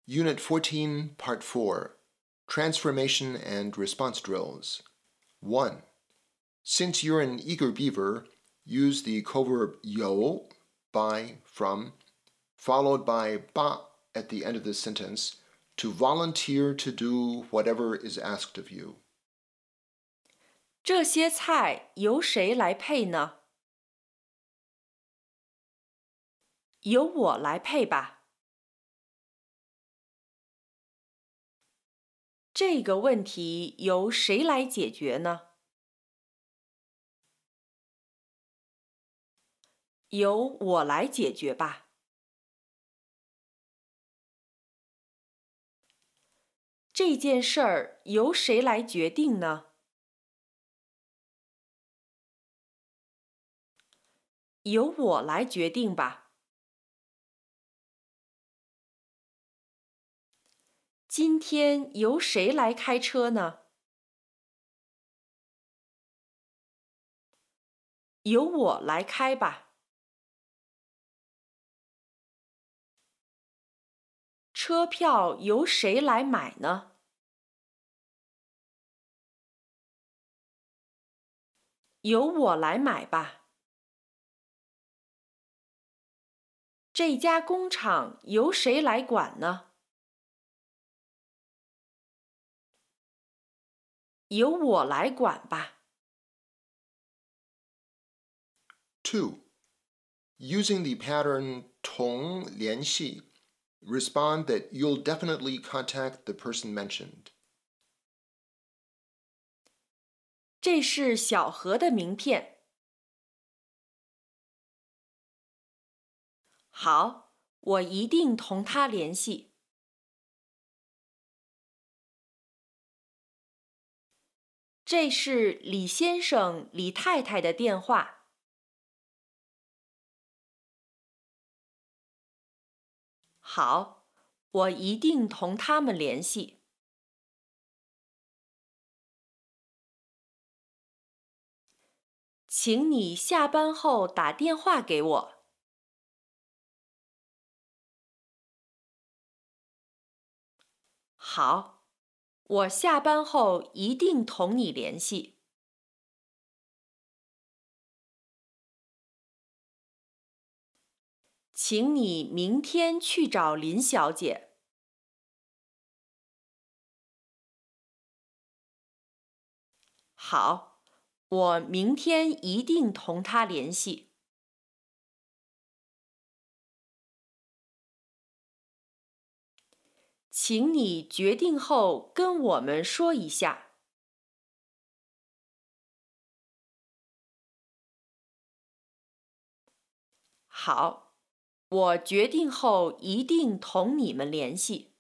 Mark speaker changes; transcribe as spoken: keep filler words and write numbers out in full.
Speaker 1: Unit fourteen, Part four, Transformation and Response Drills. one. Since you're an eager beaver, use the coverb 有, by, from, followed by 把 at the end of the sentence to volunteer to do whatever is asked of you.
Speaker 2: 这些菜由谁来配呢？由我来配吧。这个问题由谁来解决呢？由我来解决吧。这件事儿由谁来决定呢？由我来决定吧。今天由谁来开车呢？由我来开吧。车票由谁来买呢？由我来买吧。这家工厂由谁来管呢？由我来管吧。
Speaker 1: two. Using the pattern 同联系, respond that you'll definitely contact the person mentioned.
Speaker 2: 这是小何的名片。好，我一定同他联系。这是李先生、李太太的电话。好，我一定同他们联系。请你下班后打电话给我。好，我下班后一定同你联系。请你明天去找林小姐。好，我明天一定同她联系。请你决定后跟我们说一下。好，我决定后一定同你们联系。